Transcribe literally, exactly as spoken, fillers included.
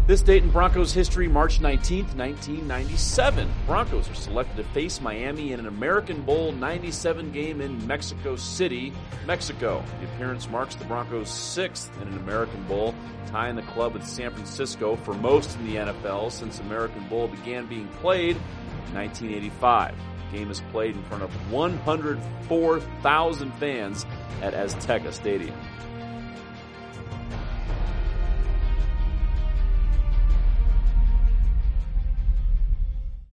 This date in Broncos history, March nineteenth, nineteen ninety-seven. Broncos are selected to face Miami in an American Bowl ninety-seven game in Mexico City, Mexico. The appearance marks the Broncos' sixth in an American Bowl, tying the club with San Francisco for most in the N F L since American Bowl began being played in nineteen eighty-five. The game is played in front of one hundred four thousand fans at Azteca Stadium.